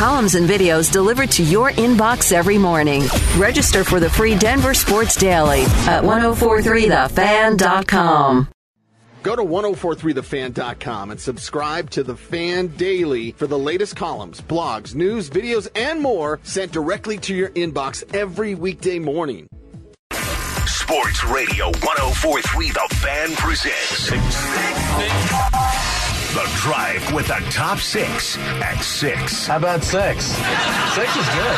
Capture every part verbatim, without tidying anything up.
columns and videos delivered to your inbox every morning. Register for the free Denver Sports Daily at ten forty-three the fan dot com. Go to ten forty-three the fan dot com and subscribe to The Fan Daily for the latest columns, blogs, news, videos, and more sent directly to your inbox every weekday morning. Sports Radio ten forty-three The Fan presents Six, six, six. The Drive with the top six at six. How about six? Six is good.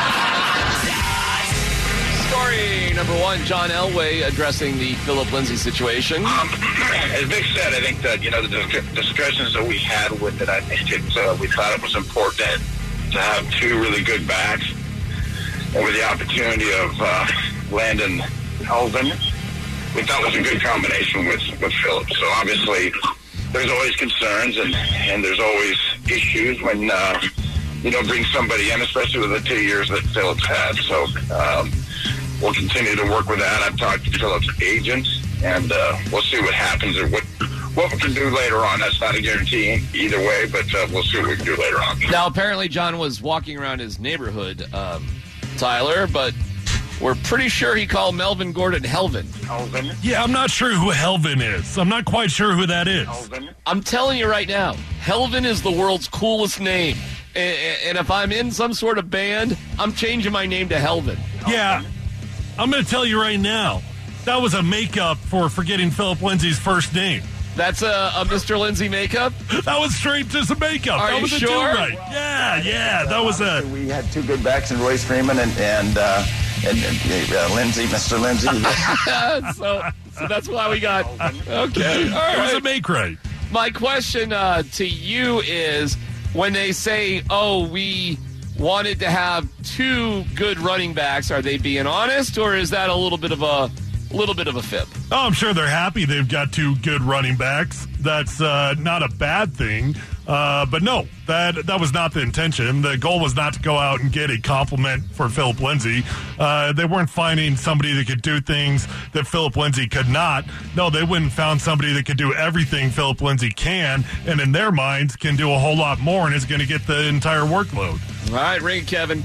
Story number one, John Elway addressing the Philip Lindsay situation. Um, as Vic said, I think that, you know, the dis- discussions that we had with it, I think it, uh, we thought it was important to have two really good backs. And with the opportunity of uh, Landon Elvin, we thought it was a good combination with, with Philip. So obviously, there's always concerns and, and there's always issues when, uh, you know, bring somebody in, especially with the two years that Philip's had. So, um, we'll continue to work with that. I've talked to Philip's agent, and uh, we'll see what happens or what what we can do later on. That's not a guarantee either way, but uh, we'll see what we can do later on. Now, apparently, John was walking around his neighborhood, um, Tyler, but we're pretty sure he called Melvin Gordon Helvin. Helvin? Yeah, I'm not sure who Helvin is. I'm not quite sure who that is. Helvin? I'm telling you right now, Helvin is the world's coolest name. And, and if I'm in some sort of band, I'm changing my name to Helvin. Yeah. I'm going to tell you right now, that was a makeup for forgetting Philip Lindsay's first name. That's a, a Mister Lindsay makeup? That was straight just a makeup. Are that you was a sure? do-right. Yeah, yeah, that was a... We had two good backs in Royce Freeman and and, uh, and uh, Lindsay, Mister Lindsay. so, so that's why we got... Okay, all right. It was a make-right. My question uh, to you is, when they say, oh, we... wanted to have two good running backs, are they being honest, or is that a little bit of a little bit of a fib? Oh, I'm sure they're happy they've got two good running backs. That's uh, not a bad thing. Uh, but no, that that was not the intention. The goal was not to go out and get a compliment for Philip Lindsay. Uh, they weren't finding somebody that could do things that Philip Lindsay could not. No, they went and found somebody that could do everything Philip Lindsay can, and in their minds can do a whole lot more and is going to get the entire workload. All right, ring it, Kevin.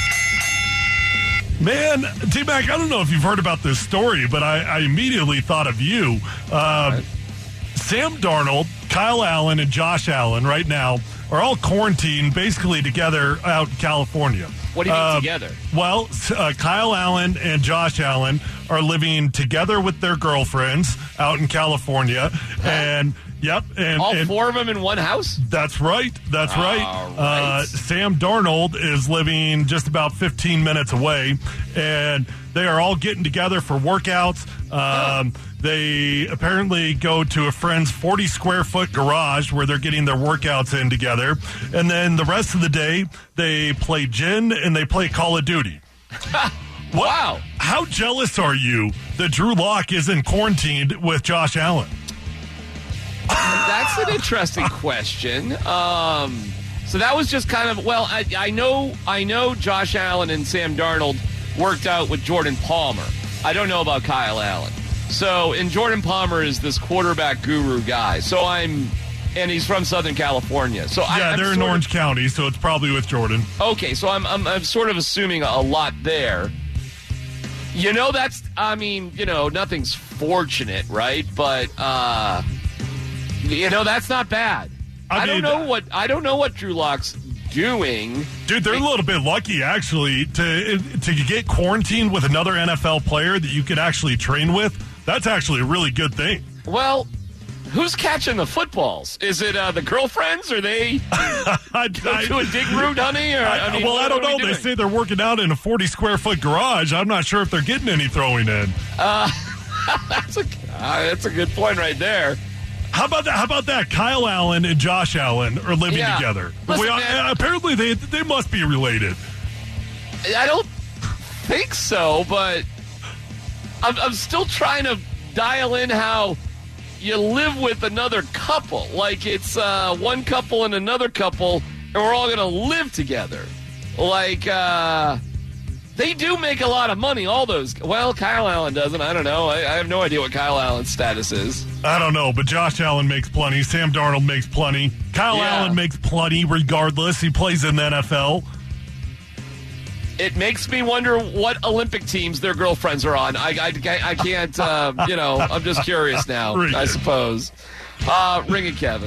Man, T-Mac, I don't know if you've heard about this story, but I, I immediately thought of you. Uh, right. Sam Darnold, Kyle Allen, and Josh Allen right now are all quarantined basically together out in California. What do you mean uh, together? Well, uh, Kyle Allen and Josh Allen are living together with their girlfriends out in California. Huh? And, yep. And, all and four of them in one house? That's right. That's all right. right. Uh, Sam Darnold is living just about fifteen minutes away, and they are all getting together for workouts. Um, oh. They apparently go to a friend's forty square foot garage where they're getting their workouts in together. And then the rest of the day, they play gin and they play Call of Duty. Wow. How jealous are you that Drew Lock isn't quarantined with Josh Allen? That's an interesting question. Um, so that was just kind of, well, I, I know I know Josh Allen and Sam Darnold worked out with Jordan Palmer. I don't know about Kyle Allen. So, and Jordan Palmer is this quarterback guru guy. So I'm, and he's from Southern California. So yeah, I, I'm they're in Orange of, County, so it's probably with Jordan. Okay, so I'm, I'm I'm sort of assuming a lot there. You know, that's, I mean, you know, nothing's fortunate, right? But uh, you know, that's not bad. I, I mean, don't know what I don't know what Drew Lock's doing. Dude, they're a little bit lucky, actually, to to get quarantined with another N F L player that you could actually train with. That's actually a really good thing. Well, who's catching the footballs? Is it uh, the girlfriends? Are they I, go I, to a dig route, honey? Or, I, I mean, well, I don't know. We They say they're working out in a forty square foot garage. I'm not sure if they're getting any throwing in. Uh, that's a uh, that's a good point right there. How about that? How about that? Kyle Allen and Josh Allen are living yeah. together. Listen, we, man, apparently, they they must be related. I don't think so, but I'm, I'm still trying to dial in how you live with another couple. Like it's uh, one couple and another couple, and we're all going to live together. Like, uh, they do make a lot of money, all those. Well, Kyle Allen doesn't. I don't know. I, I have no idea what Kyle Allen's status is. I don't know, but Josh Allen makes plenty. Sam Darnold makes plenty. Kyle Yeah. Allen makes plenty regardless. He plays in the N F L. It makes me wonder what Olympic teams their girlfriends are on. I, I, I can't, uh, you know, I'm just curious now, Ring I it. suppose. Uh, ring it, Kevin.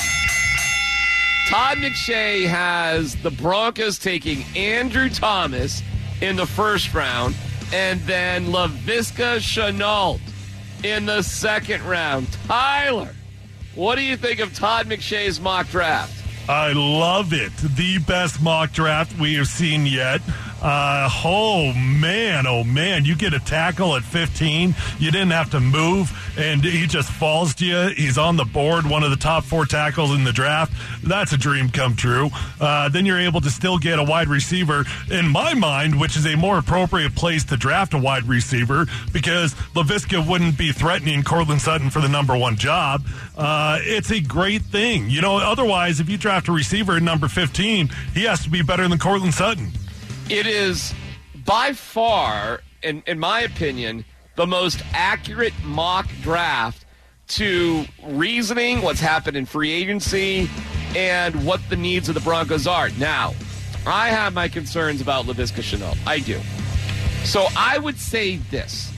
Todd McShay has the Broncos taking Andrew Thomas in the first round and then Laviska Shenault in the second round. Tyler, what do you think of Todd McShay's mock draft? I love it. The best mock draft we have seen yet. Uh, oh, man, oh, man. You get a tackle at fifteen. You didn't have to move, and he just falls to you. He's on the board, one of the top four tackles in the draft. That's a dream come true. Uh, then you're able to still get a wide receiver, in my mind, which is a more appropriate place to draft a wide receiver because Laviska wouldn't be threatening Courtland Sutton for the number one job. Uh, it's a great thing. You know, otherwise, if you draft a receiver at number fifteen, he has to be better than Courtland Sutton. It is by far, in, in my opinion, the most accurate mock draft to reasoning what's happened in free agency and what the needs of the Broncos are. Now, I have my concerns about Laviska Shenault. I do. So I would say this.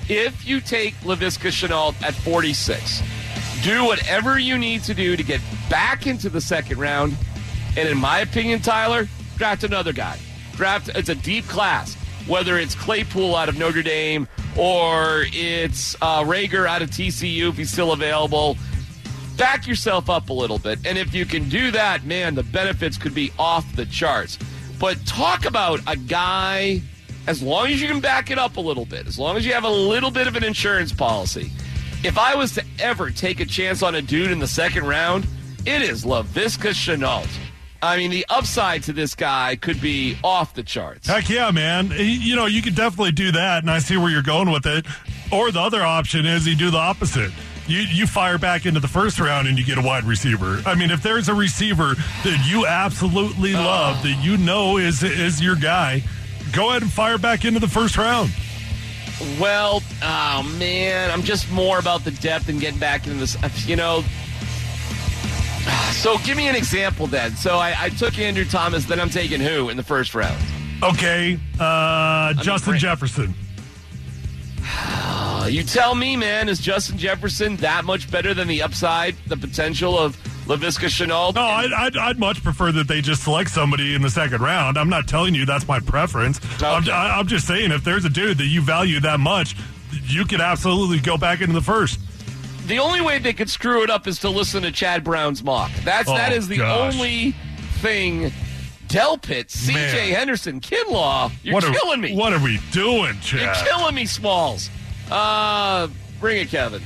If you take Laviska Shenault at forty-six, do whatever you need to do to get back into the second round. And in my opinion, Tyler, draft another guy. Draft, it's a deep class, whether it's Claypool out of Notre Dame or it's uh, Rager out of T C U if he's still available. Back yourself up a little bit. And if you can do that, man, the benefits could be off the charts. But talk about a guy, as long as you can back it up a little bit, as long as you have a little bit of an insurance policy. If I was to ever take a chance on a dude in the second round, it is Laviska Shenault. I mean, the upside to this guy could be off the charts. Heck yeah, man. You know, you could definitely do that, and I see where you're going with it. Or the other option is you do the opposite. You you fire back into the first round and you get a wide receiver. I mean, if there's a receiver that you absolutely love, that you know is is your guy, go ahead and fire back into the first round. Well, oh, man, I'm just more about the depth and getting back into this, you know. So give me an example then. So I, I took Andrew Thomas, then I'm taking who in the first round? Okay, uh, Justin mean, Jefferson. Uh, you tell me, man, is Justin Jefferson that much better than the upside, the potential of Laviska Shenault? No, I'd, I'd, I'd much prefer that they just select somebody in the second round. I'm not telling you that's my preference. Okay. I'm, I'm just saying if there's a dude that you value that much, you could absolutely go back into the first. The only way they could screw it up is to listen to Chad Brown's mock. That's Oh, that is the gosh. only thing. Delpit, C J Man. Henderson, Kinlaw, you're what are, killing me. What are we doing, You're Chad? killing me, Smalls. Uh, bring it, Kevin.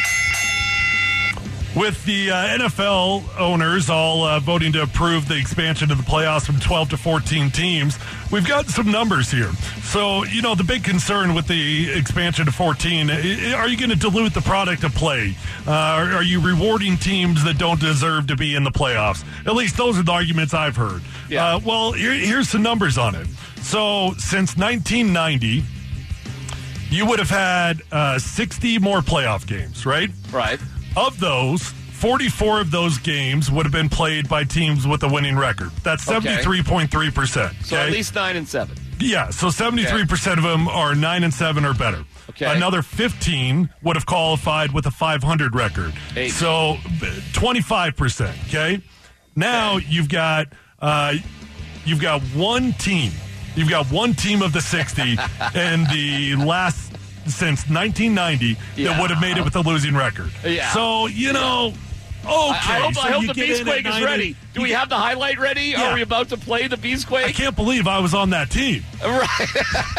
With the uh, N F L owners all uh, voting to approve the expansion of the playoffs from twelve to fourteen teams, we've got some numbers here. So, you know, the big concern with the expansion to fourteen, are you going to dilute the product of play? Uh, are, are you rewarding teams that don't deserve to be in the playoffs? At least those are the arguments I've heard. Yeah. Uh, well, here, here's some numbers on it. So, since nineteen ninety, you would have had uh, sixty more playoff games, right? Right. Of those, forty-four of those games would have been played by teams with a winning record. That's Okay. seventy-three point three percent. Okay? So at least nine and seven. Yeah, so seventy-three percent of them are nine and seven or better. Okay. Another fifteen would have qualified with a five hundred record. Eight. So twenty-five percent, okay? Now Okay. you've got uh, you've got one team. You've got one team of the sixty and the last since nineteen ninety Yeah. that would have made it with a losing record. Yeah. So, you know, okay. I, I hope, so I hope you the get in at Beastquake is nine ready. and- Do we have the highlight ready? Yeah. Are we about to play the I Beastquake? can't believe I was on that team. Right.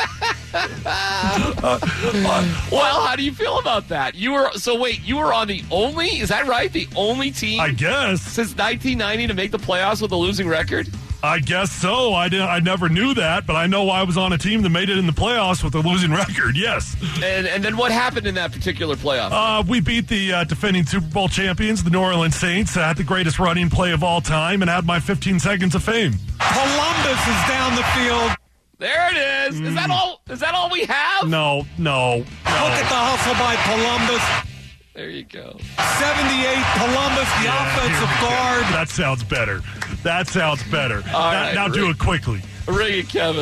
Well, how do you feel about that? You were so wait, you were on the only, is that right? The only team I guess. since nineteen ninety to make the playoffs with a losing record? I guess so. I didn't. I never knew that, but I know I was on a team that made it in the playoffs with a losing record. Yes. And and then what happened in that particular playoff? Uh, we beat the uh, defending Super Bowl champions, the New Orleans Saints. I had the greatest running play of all time and had my fifteen seconds of fame. Columbus is down the field. There it is. Is that all? Is that all we have? No, no, Look at no. the hustle by Columbus. There you go. seventy-eight, Columbus, the Yeah, offensive here we go. guard. That sounds better. That sounds better. All now right, now do Rick. it quickly. Ring it, Kevin.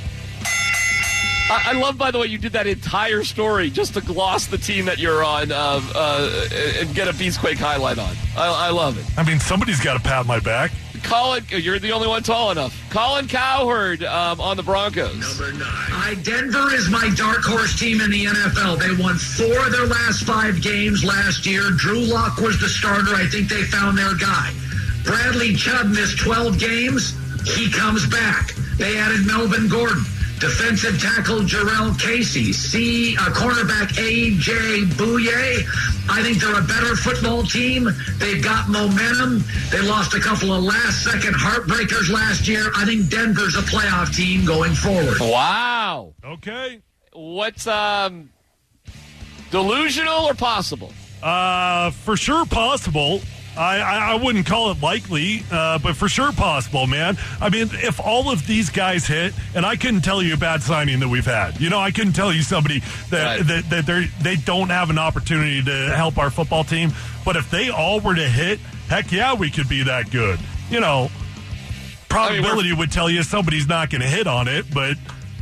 I, I love, by the way, you did that entire story just to gloss the team that you're on uh, uh, and get a Beastquake highlight on. I, I love it. I mean, somebody's got to pat my back. Colin, you're the only one tall enough. Colin Cowherd um, on the Broncos. Number nine. I, Denver is my dark horse team in the N F L. They won four of their last five games last year. Drew Lock was the starter. I think they found their guy. Bradley Chubb missed twelve games. He comes back. They added Melvin Gordon. Defensive tackle Jarrell Casey. C, uh, cornerback A J Bouye. I think they're a better football team. They've got momentum. They lost a couple of last-second heartbreakers last year. I think Denver's a playoff team going forward. Wow. Okay. What's um, delusional or possible? Uh, for sure possible. I, I, I wouldn't call it likely, uh, but for sure possible, man. I mean, if all of these guys hit, and I couldn't tell you a bad signing that we've had. You know, I couldn't tell you somebody that Right. that, that they they don't have an opportunity to help our football team. But if they all were to hit, heck yeah, we could be that good. You know, probability I mean, would tell you somebody's not going to hit on it, but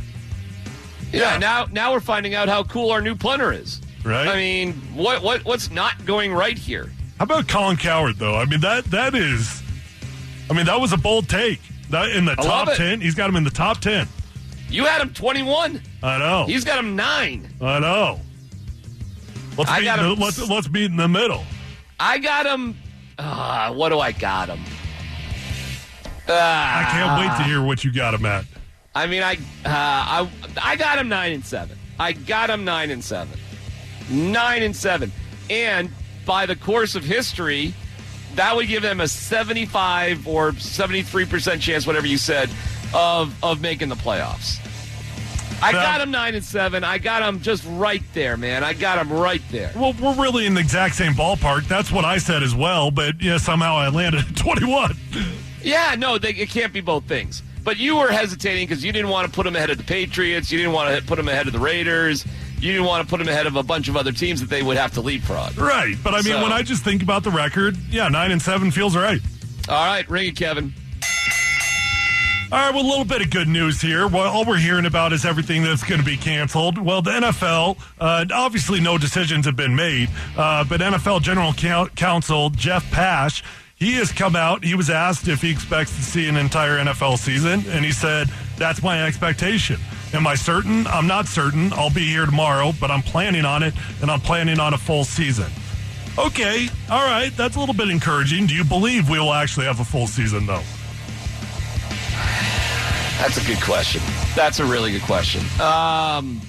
Yeah, Yeah. now now we're finding out how cool our new punter is. Right. I mean, what what what's not going right here? how about Colin Cowherd, though? I mean, that that is, I mean, that was a bold take. That in the I top love it. ten, he's got him in the top ten. You had him twenty-one. I know. He's got him nine. I know. Let's I meet got in the, him- let's let's meet in the middle. I got him. Uh, what do I got him? Uh, I can't wait to hear what you got him at. I mean, I uh, I I got him nine and seven. I got him nine and seven. Nine and seven, and by the course of history, that would give him a seventy-five or seventy-three percent chance, whatever you said, of of making the playoffs. I Well- got him nine and seven. I got him just right there, man. I got him right there. Well, we're really in the exact same ballpark. That's what I said as well, but yeah, somehow I landed at twenty-one. Yeah, no, they, it can't be both things. But you were hesitating because you didn't want to put them ahead of the Patriots. You didn't want to put them ahead of the Raiders. You didn't want to put them ahead of a bunch of other teams that they would have to leapfrog. Right, but I mean, So- when I just think about the record, yeah, nine and seven feels right. All right, ring it, Kevin. All right, well, a little bit of good news here. Well, all we're hearing about is everything that's going to be canceled. Well, the N F L, uh, obviously no decisions have been made, uh, but N F L General Counsel Jeff Pash, he has come out. He was asked if he expects to see an entire N F L season, and he said, that's my expectation. Am I certain? I'm not certain. I'll be here tomorrow, but I'm planning on it, and I'm planning on a full season. Okay, all right, that's a little bit encouraging. Do you believe we will actually have a full season, though? That's a good question. That's a really good question. Um,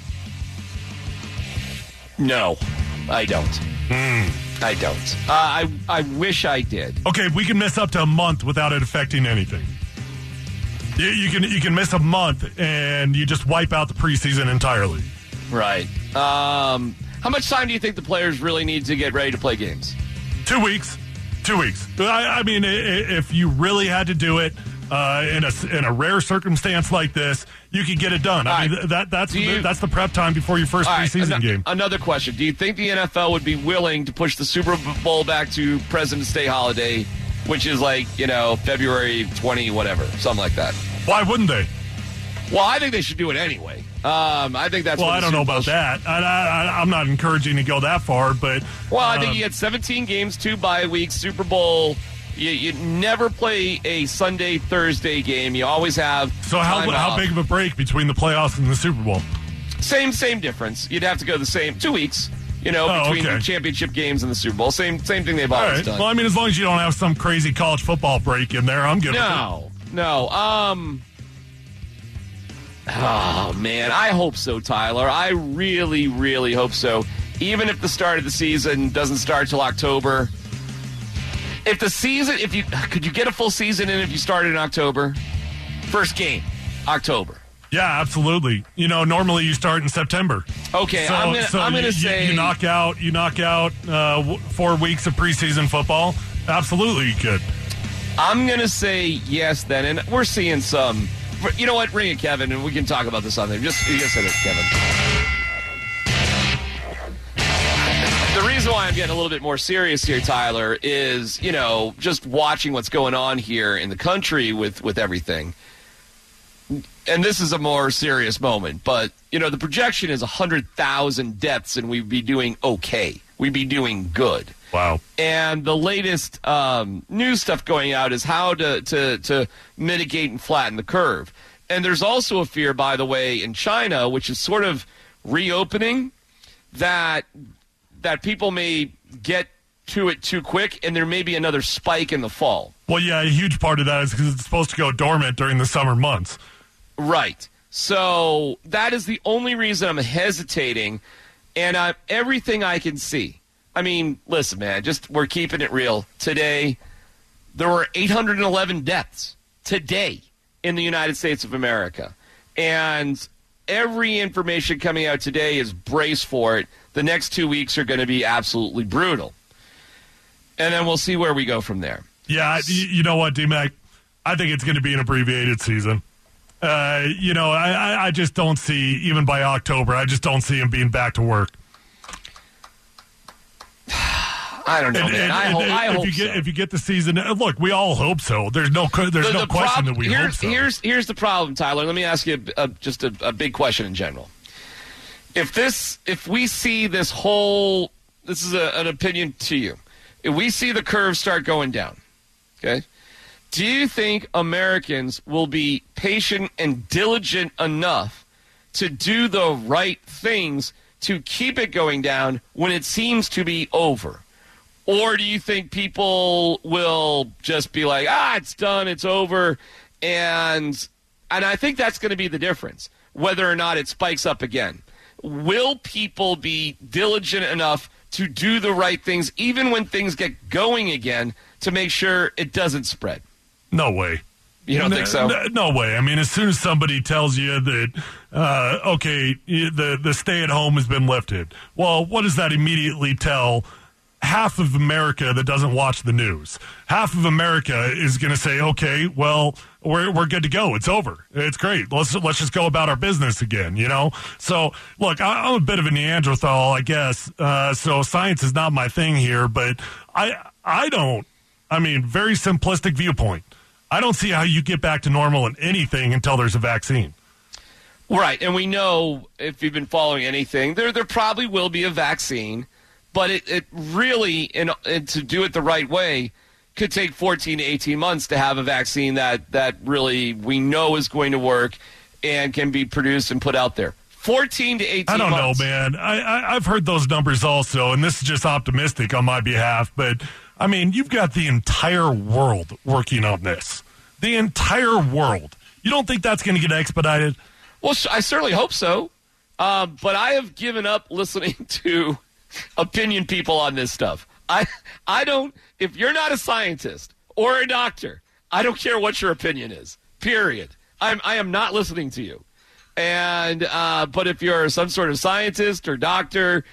no, I don't. I don't. Uh, I I wish I did. Okay, we can miss up to a month without it affecting anything. You, you can you can miss a month and you just wipe out the preseason entirely. Right. Um, how much time do you think the players really need to get ready to play games? Two weeks. Two weeks. I, I mean, i- i- if you really had to do it uh, in a in a rare circumstance like this, you could get it done. I All mean, right. that that's Do you- the, that's the prep time before your first All right, preseason ano- game. Another question. Do you think the N F L would be willing to push the Super Bowl back to President's Day holiday, which is like, you know, February twentieth, whatever, something like that? Why wouldn't they? Well, I think they should do it anyway. Um, I think that's Well, what I the don't know Super Bowl about should- that. I, I, I'm not encouraging to go that far, but Well, I think um, you had seventeen games, two bye weeks, Super Bowl. You, you never play a Sunday, Thursday game. You always have. so how time how off. big of a break between the playoffs and the Super Bowl? Same same difference. You'd have to go the same two weeks. You know, Oh, between okay. the championship games and the Super Bowl. Same same thing they've All always right. done. Well, I mean, as long as you don't have some crazy college football break in there, I'm good. No, no. Um. Oh man, I hope so, Tyler. I really, really hope so. Even if the start of the season doesn't start till October. If the season, if you could you get a full season in if you started in October? First game, October. Yeah, absolutely. You know, normally you start in September. Okay, So, I'm gonna so I'm you, gonna you- say you knock out you knock out uh, w- four weeks of preseason football. Absolutely, you could. I'm gonna say yes then, and we're seeing some. You know what? Ring it, Kevin, and we can talk about this on there. Just you just said it, Kevin. The reason why I'm getting a little bit more serious here, Tyler, is, you know, just watching what's going on here in the country with, with everything. And this is a more serious moment, but, you know, the projection is one hundred thousand deaths, and we'd be doing okay. We'd be doing good. Wow. And the latest um, news stuff going out is how to, to, to mitigate and flatten the curve. And there's also a fear, by the way, in China, which is sort of reopening, that that people may get to it too quick, and there may be another spike in the fall. Well, yeah, a huge part of that is because it's supposed to go dormant during the summer months. Right. So that is the only reason I'm hesitating, and I'm, everything I can see. I mean, listen, man, just we're keeping it real. Today, there were eight hundred eleven deaths today in the United States of America. And every information coming out today is brace for it. The next two weeks are going to be absolutely brutal. And then we'll see where we go from there. Yeah, you know what, D-Mac? I think it's going to be an abbreviated season. Uh, you know, I, I just don't see, even by October, I just don't see him being back to work. I don't know, and, man. And, I and, hope, and I if hope you get so. if you get the season, look, we all hope so. There's no there's the, no question prob- that we here's, hope so. Here's here's the problem, Tyler. Let me ask you a, a, just a, a big question in general. If this, if we see this whole, this is a, an opinion to you. If we see the curve start going down, okay, do you think Americans will be patient and diligent enough to do the right things to keep it going down when it seems to be over? Or do you think people will just be like, ah, it's done, it's over, and and I think that's going to be the difference, whether or not it spikes up again. Will people be diligent enough to do the right things, even when things get going again, to make sure it doesn't spread? No way. You don't no, think so? No, no way. I mean, as soon as somebody tells you that, uh, okay, the, the stay-at-home has been lifted, well, what does that immediately tell half of America that doesn't watch the news? Half of America is going to say, okay, well, we're we're good to go. It's over. It's great. Let's let's just go about our business again, you know? So, look, I, I'm a bit of a Neanderthal, I guess. Uh, so science is not my thing here, but I I don't, I mean, very simplistic viewpoint. I don't see how you get back to normal in anything until there's a vaccine. Right, and we know, if you've been following anything, there there probably will be a vaccine. But it, it really, in, in, to do it the right way, could take fourteen to eighteen months to have a vaccine that, that really we know is going to work and can be produced and put out there. fourteen to eighteen months. I don't months. know, man. I, I, I've heard those numbers also, and this is just optimistic on my behalf. But, I mean, you've got the entire world working on this. The entire world. You don't think that's going to get expedited? Well, I certainly hope so. Um, but I have given up listening to opinion people on this stuff. I I don't, if you're not a scientist or a doctor, I don't care what your opinion is, period. I'm, I am not listening to you. And, uh, but if you're some sort of scientist or doctor,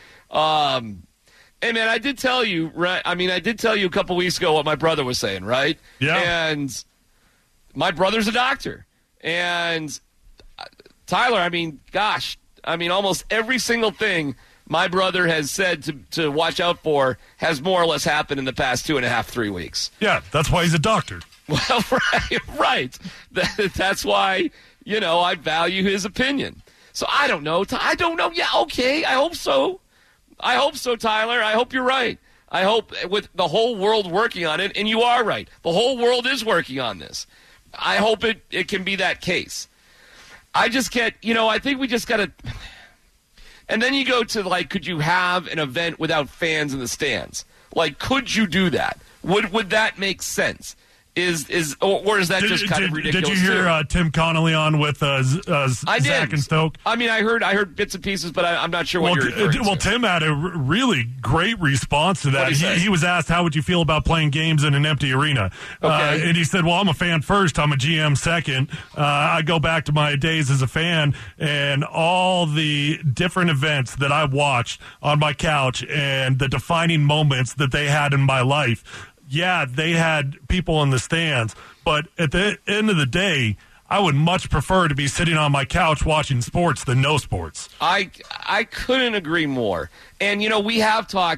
um, hey man, I did tell you, right? I mean, I did tell you a couple weeks ago what my brother was saying, right? Yeah. And my brother's a doctor. And uh, Tyler, I mean, gosh, I mean, almost every single thing my brother has said to, to watch out for has more or less happened in the past two and a half, three weeks. Yeah, that's why he's a doctor. Well, right, right. That, that's why, you know, I value his opinion. So I don't know. I don't know. Yeah, okay, I hope so. I hope so, Tyler. I hope you're right. I hope with the whole world working on it, and you are right. The whole world is working on this. I hope it, it can be that case. I just get, you know, I think we just got to... And then you go to, like, could you have an event without fans in the stands? Like, could you do that? Would would that make sense? Is is or, or is that did, just kind did, of ridiculous? Did you hear uh, Tim Connolly on with uh, uh, I Zach did. and Stoke? I mean, I heard I heard bits and pieces, but I, I'm not sure well, what you're referring t- well, to. Tim had a r- really great response to that. What'd he He, say? he was asked, how would you feel about playing games in an empty arena? Okay. Uh, and he said, well, I'm a fan first. I'm a G M second. Uh, I go back to my days as a fan and all the different events that I watched on my couch and the defining moments that they had in my life. Yeah, they had people in the stands, but at the end of the day, I would much prefer to be sitting on my couch watching sports than no sports. I I couldn't agree more. And you know, we have talked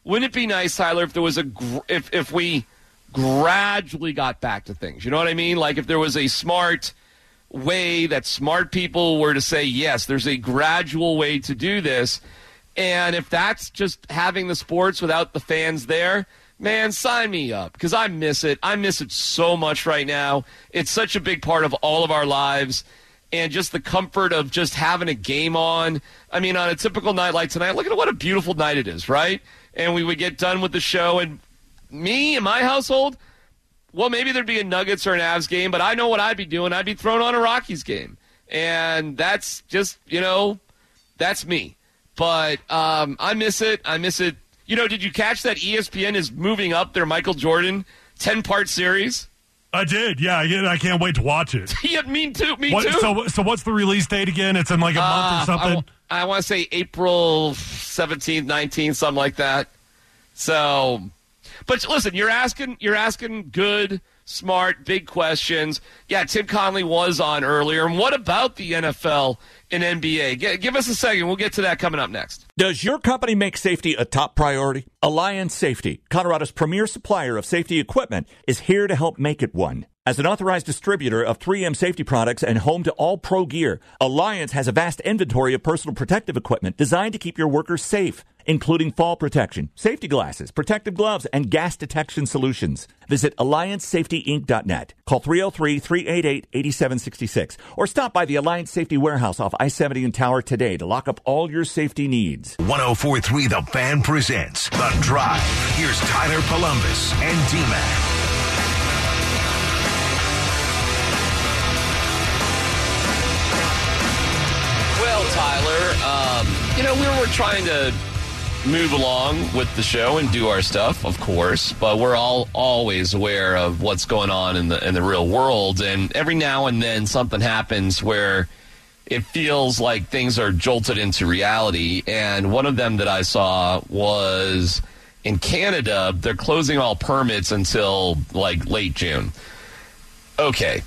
wouldn't it be nice, Tyler, if there was a gr- if if we gradually got back to things? You know what I mean? Like if there was a smart way that smart people were to say, yes, there's a gradual way to do this. And if that's just having the sports without the fans there, man, sign me up, because I miss it. I miss it so much right now. It's such a big part of all of our lives. And just the comfort of just having a game on. I mean, on a typical night like tonight, look at what a beautiful night it is, right? And we would get done with the show, and me and my household, well, maybe there'd be a Nuggets or an Avs game, but I know what I'd be doing. I'd be throwing on a Rockies game. And that's just, you know, that's me. But um, I miss it. I miss it. You know, did you catch that E S P N is moving up their Michael Jordan ten-part series? I did, yeah. I can't wait to watch it. Yeah, me too, me what, too. So, so what's the release date again? It's in like a uh, month or something? I, I want to say April seventeenth, nineteenth, something like that. So, but listen, you're asking, you're asking good, smart, big questions. Yeah, Tim Connolly was on earlier. And what about the N F L and N B A? G- give us a second. We'll get to that coming up next. Does your company make safety a top priority? Alliance Safety, Colorado's premier supplier of safety equipment, is here to help make it one. As an authorized distributor of three M safety products and home to all pro gear, Alliance has a vast inventory of personal protective equipment designed to keep your workers safe, including fall protection, safety glasses, protective gloves, and gas detection solutions. Visit alliance safety inc dot net. Call three oh three, three eight eight, eight seven six six or stop by the Alliance Safety Warehouse off I seventy and Tower today to lock up all your safety needs. one oh four point three The Fan presents The Drive. Here's Tyler Columbus and D-Man. Well, Tyler, um, you know, we were trying to move along with the show and do our stuff, of course, but we're all always aware of what's going on in the in the real world, and every now and then something happens where it feels like things are jolted into reality, and one of them that I saw was in Canada. They're closing all permits until, like, late June. Okay.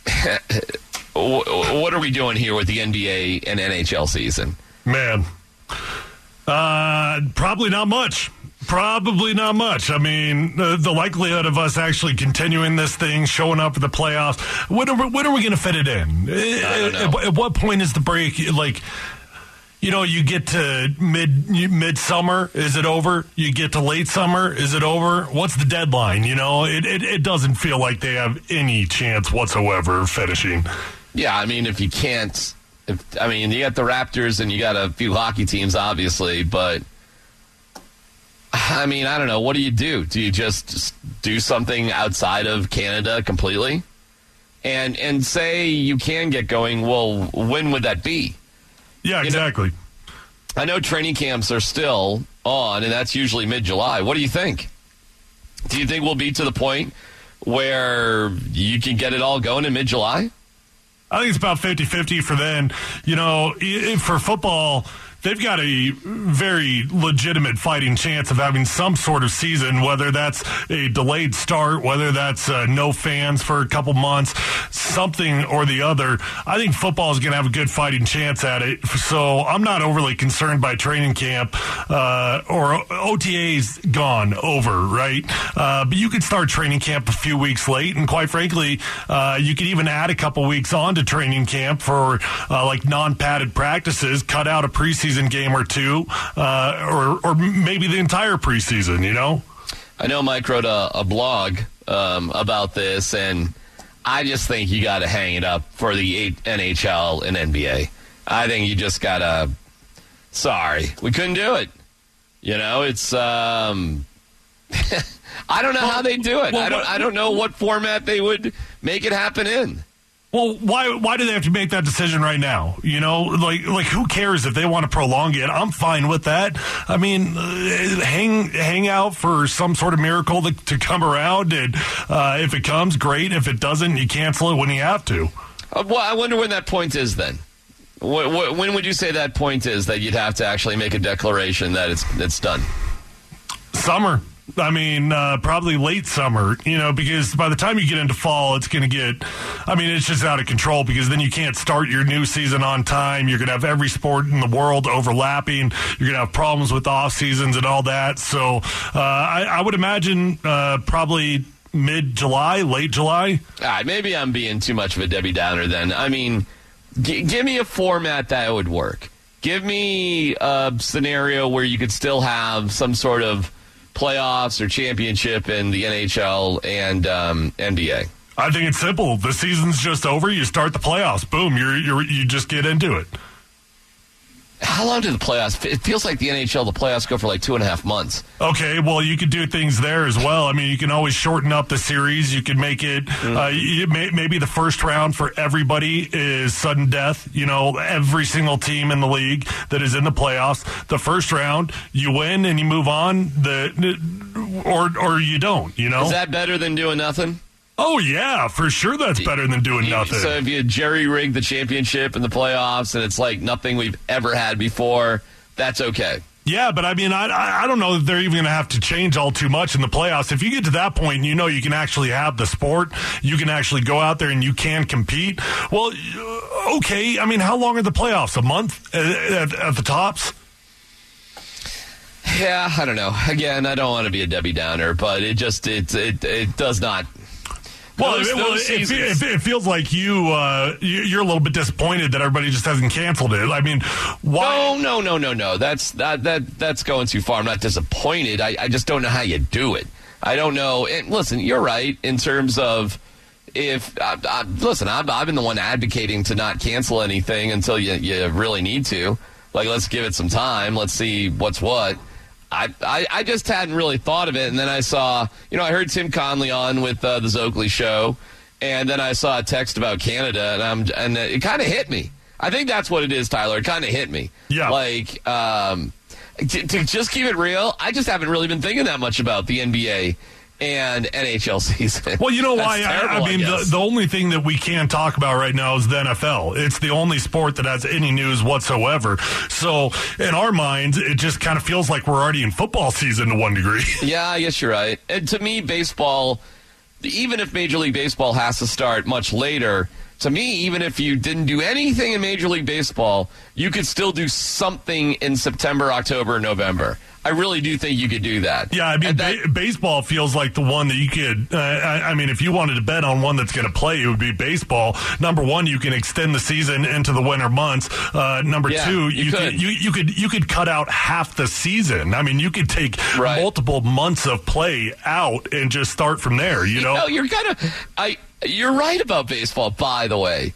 What are we doing here with the N B A and N H L season? Man, uh, probably not much. Probably not much. I mean, uh, the likelihood of us actually continuing this thing, showing up for the playoffs, when are we, when are we going to fit it in? I don't know. At, at what point is the break, like, you know, you get to mid midsummer, is it over? You get to late summer, is it over? What's the deadline? You know, it, it, it doesn't feel like they have any chance whatsoever of finishing. Yeah, I mean, if you can't, if, I mean, you got the Raptors and you got a few hockey teams, obviously, but I mean, I don't know. What do you do? Do you just, just do something outside of Canada completely? And and say you can get going, well, when would that be? Yeah, exactly. You know, I know training camps are still on, and that's usually mid-July. What do you think? Do you think we'll be to the point where you can get it all going in mid-July? I think it's about fifty-fifty for then. You know, for football, they've got a very legitimate fighting chance of having some sort of season, whether that's a delayed start, whether that's uh, no fans for a couple months, something or the other. I think football is going to have a good fighting chance at it. So I'm not overly concerned by training camp uh, or O T As gone over, right? Uh, but you could start training camp a few weeks late, and quite frankly, uh, you could even add a couple weeks on to training camp for uh, like non-padded practices, cut out a preseason game or two, uh, or or maybe the entire preseason, you know? I know Mike wrote a, a blog um, about this, and I just think you got to hang it up for the N H L and N B A. I think you just got to, sorry, we couldn't do it. You know, it's, um, I don't know well, how they do it. Well, I don't I don't know what format they would make it happen in. Well, why why do they have to make that decision right now? You know, like like who cares if they want to prolong it? I'm fine with that. I mean, uh, hang hang out for some sort of miracle to, to come around, and uh, if it comes, great. If it doesn't, you cancel it when you have to. Uh, well, I wonder when that point is then. Wh- wh- when would you say that point is that you'd have to actually make a declaration that it's it's done? Summer. I mean, uh, probably late summer, you know, because by the time you get into fall, it's going to get, I mean, it's just out of control because then you can't start your new season on time. You're going to have every sport in the world overlapping. You're going to have problems with off seasons and all that. So uh, I, I would imagine uh, probably mid-July, late July. All right, maybe I'm being too much of a Debbie Downer then. I mean, g- give me a format that would work. Give me a scenario where you could still have some sort of playoffs or championship in the N H L and um, N B A. I think it's simple. The season's just over. You start the playoffs. Boom. You're, you're, you just get into it. How long do the playoffs? It feels like the N H L, the playoffs go for like two and a half months. Okay, well, you could do things there as well. I mean, you can always shorten up the series. You can make it, mm. uh, you may, maybe the first round for everybody is sudden death. You know, every single team in the league that is in the playoffs. The first round, you win and you move on, the or or you don't, you know? Is that better than doing nothing? Oh, yeah, for sure that's better than doing you, nothing. So if you jerry-rig the championship and the playoffs and it's like nothing we've ever had before, that's okay. Yeah, but I mean, I I don't know if they're even going to have to change all too much in the playoffs. If you get to that point and you know you can actually have the sport, you can actually go out there and you can compete, well, okay, I mean, how long are the playoffs? A month at, at, at the tops? Yeah, I don't know. Again, I don't want to be a Debbie Downer, but it just, it it, it does not... Well, those, it, well those it, it, it feels like you, uh, you're a little bit disappointed that everybody just hasn't canceled it. I mean, why? No, no, no, no, no. That's that that that's going too far. I'm not disappointed. I, I just don't know how you do it. I don't know. And listen, you're right in terms of if I, I, listen, I've, I've been the one advocating to not cancel anything until you you really need to. Like, let's give it some time. Let's see what's what. I, I, I just hadn't really thought of it, and then I saw, you know, I heard Tim Conley on with uh, the Zoakley show, and then I saw a text about Canada, and I'm and it kind of hit me. I think that's what it is, Tyler. It kind of hit me. Yeah. Like, um, to, to just keep it real, I just haven't really been thinking that much about the N B A and N H L season. Well, you know That's why? terrible, I, I mean, I the, the only thing that we can talk about right now is the N F L. It's the only sport that has any news whatsoever. So, in our minds, it just kind of feels like we're already in football season to one degree. Yeah, I guess you're right. And to me, baseball, even if Major League Baseball has to start much later, to me, even if you didn't do anything in Major League Baseball, you could still do something in September, October, November. I really do think you could do that. Yeah, I mean, that, ba- baseball feels like the one that you could, uh, I, I mean, if you wanted to bet on one that's going to play, it would be baseball. Number one, you can extend the season into the winter months. Uh, number yeah, two, you, you could. could you, you could you could cut out half the season. I mean, you could take right. multiple months of play out and just start from there, you, you know? know? You're kind of, I, you're right about baseball, by the way.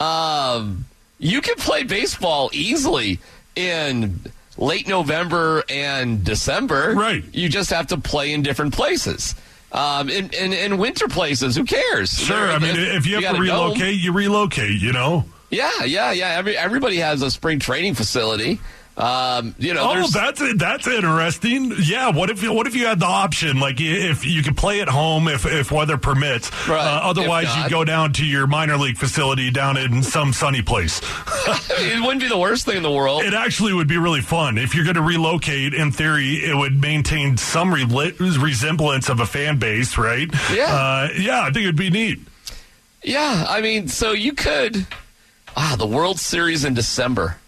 Um, you can play baseball easily in late November and December. Right. You just have to play in different places. Um, in, in, in winter places, who cares? Sure. There, I mean, if, if you, you have to relocate, know. you relocate, you know? Yeah, yeah, yeah. Every, everybody has a spring training facility. Um, you know, oh, that's that's interesting. Yeah, what if what if you had the option, like if you could play at home if, if weather permits. Right. Uh, otherwise, you go down to your minor league facility down in some sunny place. It wouldn't be the worst thing in the world. It actually would be really fun if you're going to relocate. In theory, it would maintain some re- resemblance of a fan base, right? Yeah, uh, yeah. I think it'd be neat. Yeah, I mean, so you could. Ah, the World Series in December.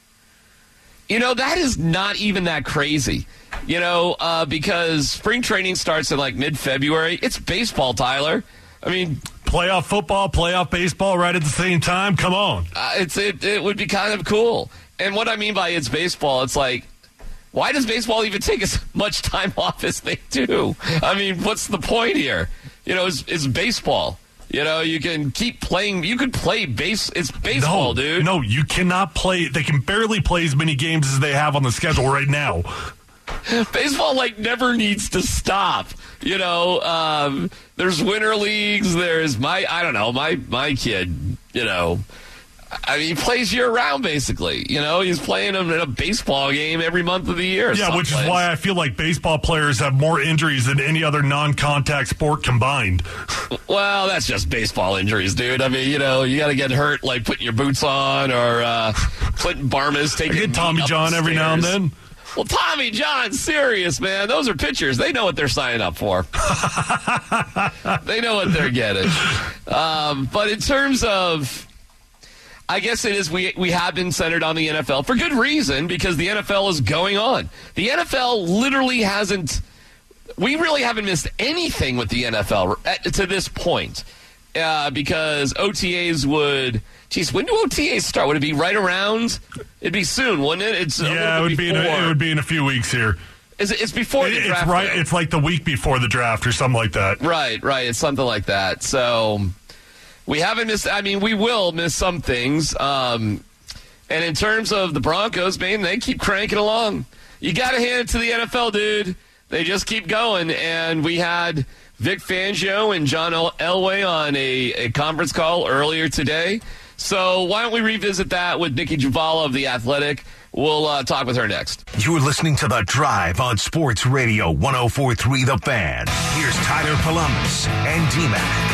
You know, that is not even that crazy, you know, uh, because spring training starts in like mid-February. It's baseball, Tyler. I mean, playoff football, playoff baseball right at the same time. Come on. Uh, it's it, it would be kind of cool. And what I mean by it's baseball, it's like, why does baseball even take as much time off as they do? I mean, what's the point here? You know, it's, it's baseball. You know, you can keep playing. You could play base. It's baseball, no, dude. No, you cannot play. They can barely play as many games as they have on the schedule right now. Baseball, like, never needs to stop. You know, um, there's winter leagues. There's my, I don't know, my my kid, you know, I mean, he plays year-round, basically. You know, he's playing in a baseball game every month of the year. Yeah, which is why I feel like baseball players have more injuries than any other non-contact sport combined. Well, that's just baseball injuries, dude. I mean, you know, you got to get hurt, like putting your boots on, or uh, Clinton Barmas taking I get Tommy John every now and then. Well, Tommy John, serious, man. Those are pitchers. They know what they're signing up for. They know what they're getting. Um, but in terms of, I guess it is, we we have been centered on the N F L for good reason, because the N F L is going on. The N F L literally hasn't, we really haven't missed anything with the N F L to this point. Uh, because O T As would, geez, when do O T As start? Would it be right around? It'd be soon, wouldn't it? It's yeah, it would be. In a, it would be in a few weeks here. Is it, it's before it, the it's draft. Right. Though. It's like the week before the draft or something like that. Right, right. It's something like that. So we haven't missed. I mean, we will miss some things. Um, and in terms of the Broncos, man, they keep cranking along. You got to hand it to the N F L, dude. They just keep going. And we had Vic Fangio and John Elway on a, a conference call earlier today. So why don't we revisit that with Nikki Javala of The Athletic? We'll uh, talk with her next. You're listening to The Drive on Sports Radio one oh four point three The Fan. Here's Tyler Columbus and D-Mac.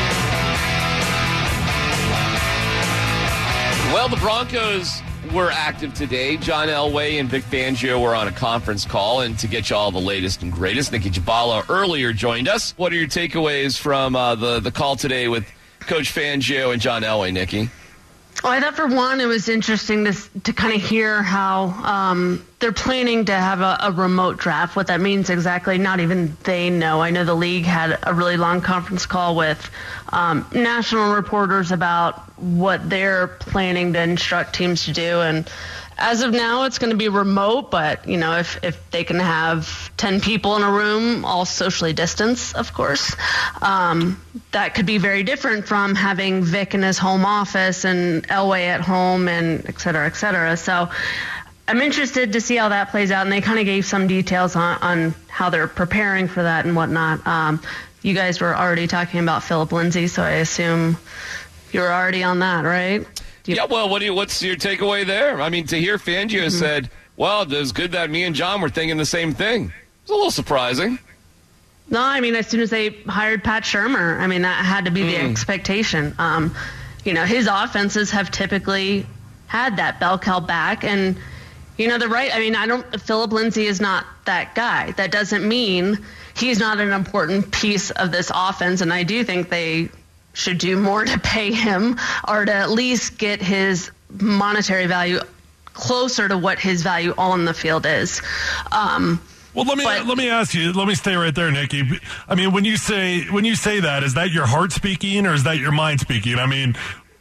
Well, the Broncos were active today. John Elway and Vic Fangio were on a conference call, and to get you all the latest and greatest, Nikki Javala earlier joined us. What are your takeaways from uh, the, the call today with Coach Fangio and John Elway, Nikki? Well, I thought for one, it was interesting to to kind of hear how um, they're planning to have a, a remote draft. What that means exactly, not even they know. I know the league had a really long conference call with um, national reporters about what they're planning to instruct teams to do. And as of now, it's going to be remote. But, you know, if, if they can have ten people in a room, all socially distanced, of course, um, that could be very different from having Vic in his home office and Elway at home and et cetera, et cetera. So I'm interested to see how that plays out. And they kind of gave some details on, on how they're preparing for that and whatnot. Um, you guys were already talking about Philip Lindsay, so I assume you're already on that, right? You- yeah, well, what do you, what's your takeaway there? I mean, to hear Fangio mm-hmm. said, well, it was good that me and John were thinking the same thing. It's a little surprising. No, I mean, as soon as they hired Pat Shurmur, I mean, that had to be mm. the expectation. Um, you know, his offenses have typically had that bell cow back. And, you know, the right, I mean, I don't, Philip Lindsay is not that guy. That doesn't mean he's not an important piece of this offense. And I do think they should do more to pay him or to at least get his monetary value closer to what his value on the field is. Um, well, let me but, let me ask you. Let me stay right there, Nikki. I mean, when you say when you say that, is that your heart speaking or is that your mind speaking? I mean,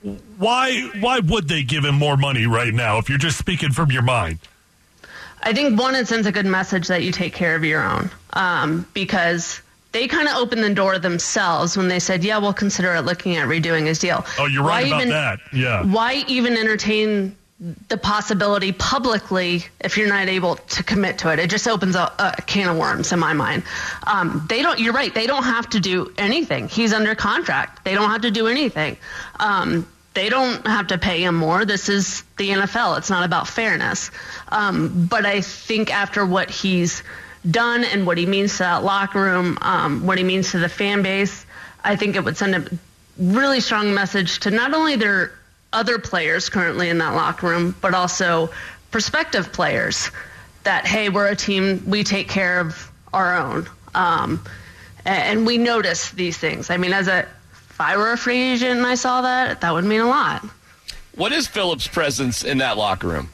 why why would they give him more money right now if you're just speaking from your mind? I think one, it sends a good message that you take care of your own, um, because they kind of opened the door themselves when they said, yeah, we'll consider it looking at redoing his deal. Oh, you're right why about even, that. Yeah. Why even entertain the possibility publicly if you're not able to commit to it? It just opens a, a can of worms in my mind. Um, they don't, you're right. They don't have to do anything. He's under contract. They don't have to do anything. Um, they don't have to pay him more. This is the N F L. It's not about fairness. Um, but I think after what he's done and what he means to that locker room, um, what he means to the fan base, I think it would send a really strong message to not only their other players currently in that locker room, but also prospective players that, hey, we're a team, we take care of our own. Um, and we notice these things. I mean, as a, if I were a free agent and I saw that, that would mean a lot. What is Philip's presence in that locker room?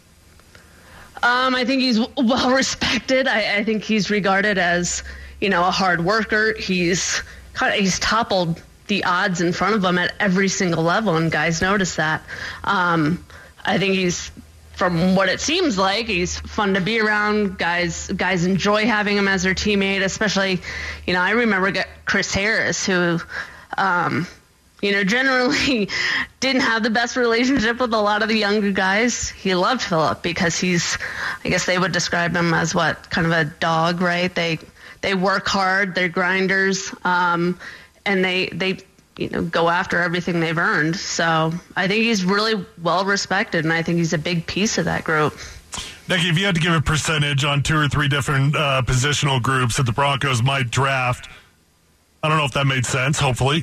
Um, I think he's well respected. I, I think he's regarded as, you know, a hard worker. He's he's toppled the odds in front of him at every single level, and guys notice that. Um, I think he's, from what it seems like, he's fun to be around. Guys guys enjoy having him as their teammate, especially, you know, I remember Chris Harris, who, um, you know, generally didn't have the best relationship with a lot of the younger guys. He loved Philip because he's, I guess they would describe him as what, kind of a dog, right? They they work hard, they're grinders, um, and they they you know go after everything they've earned. So I think he's really well respected, and I think he's a big piece of that group. Nikki, if you had to give a percentage on two or three different uh, positional groups that the Broncos might draft, I don't know if that made sense, hopefully.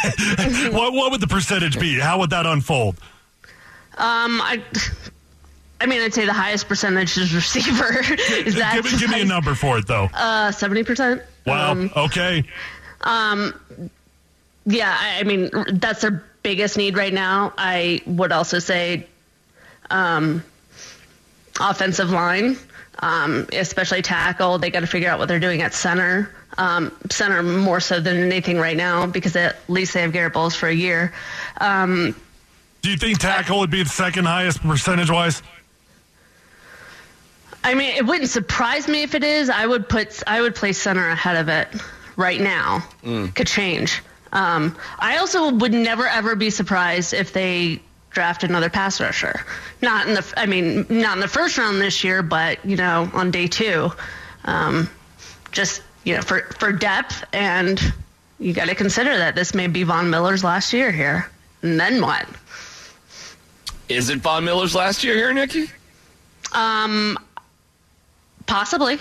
what what would the percentage be? How would that unfold? Um, I, I mean, I'd say the highest percentage is receiver. Is that give, me, give me a number for it, though. Uh, seventy percent. Wow. Um, okay. Um, yeah, I, I mean, that's their biggest need right now. I would also say um, offensive line, um, especially tackle. They got to figure out what they're doing at center. Um, center more so than anything right now because at least they have Garrett Bowles for a year. Um, Do you think tackle would be the second highest percentage-wise? I mean, it wouldn't surprise me if it is. I would put I would place center ahead of it right now. Mm. Could change. Um, I also would never ever be surprised if they draft another pass rusher. Not in the I mean, not in the first round this year, but you know, on day two. Um, just you know, for for depth, and you got to consider that this may be Von Miller's last year here. And then what? Is it Von Miller's last year here, Nikki? Um, possibly.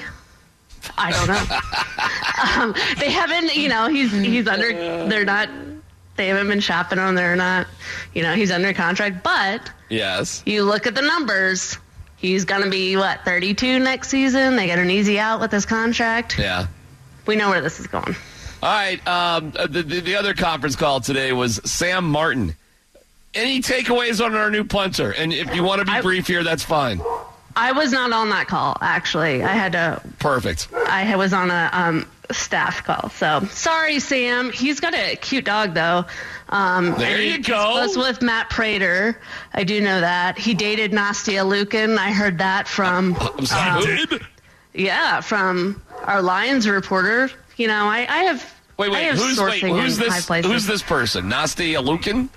I don't know. um, they haven't, you know, he's he's under. They're not. They haven't been shopping him. They're not. You know, he's under contract. But yes, you look at the numbers. He's going to be what thirty-two next season. They got an easy out with his contract. Yeah, we know where this is going. All right. Um, the, the the other conference call today was Sam Martin. Any takeaways on our new punter? And if you want to be I, brief here, that's fine. I was not on that call, actually. I had to. Perfect. I was on a um, staff call. So sorry, Sam. He's got a cute dog, though. Um, there you he, go. He's close with Matt Prater. I do know that. He dated Nastia Lukin. I heard that from. Uh, I'm sorry, um, yeah, from our Lions reporter. You know, I, I have. Wait, wait. I have who's wait, who's this? Who's this person? Nastia Lukin?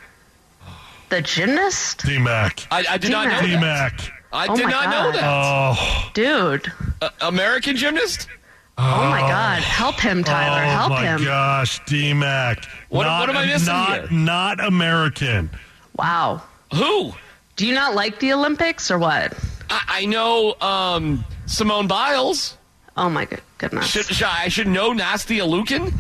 The gymnast? D-Mac. I, I did D-Mac. not know D-Mac. that. I oh did not God. know that. Oh. Dude. Uh, American gymnast? Oh, oh, my God. Help him, Tyler. Oh, Help my him. gosh, D-Mac. What, not, what am I missing not, here? Not American. Wow. Who? Do you not like the Olympics or what? I, I know um, Simone Biles. Oh, my goodness. Should, should I should know Nastia Lukin?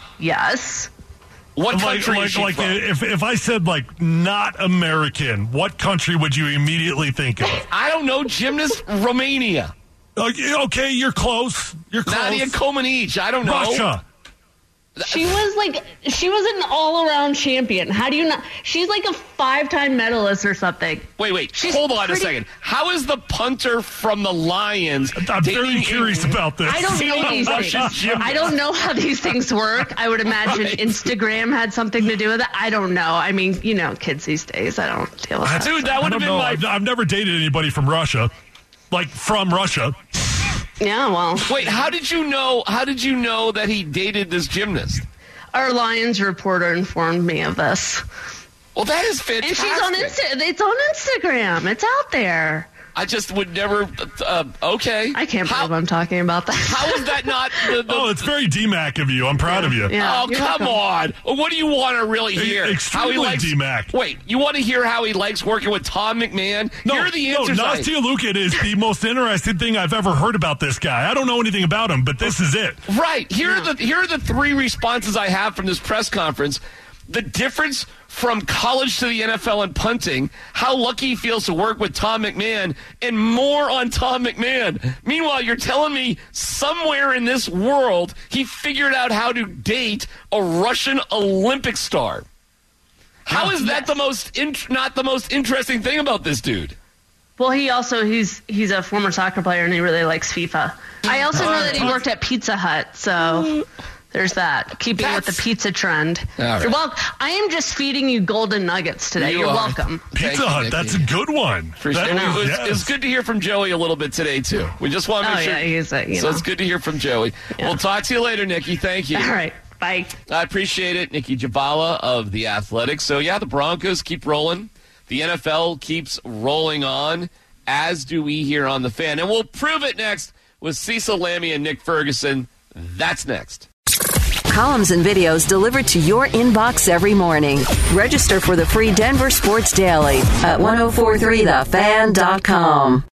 Yes. What like, country like, is she like from? If, if I said, like, not American, what country would you immediately think of? I don't know. Gymnast, Romania. Okay, okay, you're close. You're close. Nadia Comaneci. I don't know. Russia. She was like, she was an all-around champion. How do you not? She's like a five-time medalist or something. Wait, wait. She's Hold on pretty, a second. How is the punter from the Lions? I'm very curious a, about this. I don't know these things. I don't know how these things work. I would imagine right. Instagram had something to do with it. I don't know. I mean, you know, kids these days. I don't deal with that. Dude, that would have been know. my. I've, I've never dated anybody from Russia, like from Russia. Yeah, well. Wait, how did you know? How did you know that he dated this gymnast? Our Lions reporter informed me of this. Well, that is fantastic. And she's on Insta- It's on Instagram. It's out there. I just would never. Uh, okay. I can't how, believe I'm talking about that. How is that not? The, the, oh, it's very D-Mac of you. I'm proud yeah, of you. Yeah, oh, come welcome. on. What do you want to really hear? Extremely how he likes, D-Mac. Wait, you want to hear how he likes working with Tom McMahon? No, Here are the answers. No, Nastia Lukin is the most interesting thing I've ever heard about this guy. I don't know anything about him, but this is it. Right. Here yeah. are the here are the three responses I have from this press conference. The difference from college to the N F L and punting, how lucky he feels to work with Tom McMahon, and more on Tom McMahon. Meanwhile, you're telling me somewhere in this world he figured out how to date a Russian Olympic star. How is that the most in- not the most interesting thing about this dude? Well, he also he's he's a former soccer player and he really likes FIFA. I also know that he worked at Pizza Hut, so there's that. Keeping That's... with the pizza trend. Right. You're welcome. I am just feeding you golden nuggets today. You You're are. welcome. Pizza Hut, that's a good one. That, it, was, yes. it was good to hear from Joey a little bit today, too. We just want to make oh, sure. Yeah, he's a, you so know. it's good to hear from Joey. Yeah. We'll talk to you later, Nikki. Thank you. All right. Bye. I appreciate it. Nikki Javala of The Athletics. So, yeah, the Broncos keep rolling. The N F L keeps rolling on, as do we here on The Fan. And we'll prove it next with Cecil Lammey and Nick Ferguson. That's next. Columns and videos delivered to your inbox every morning. Register for the free Denver Sports Daily at ten forty-three the fan dot com.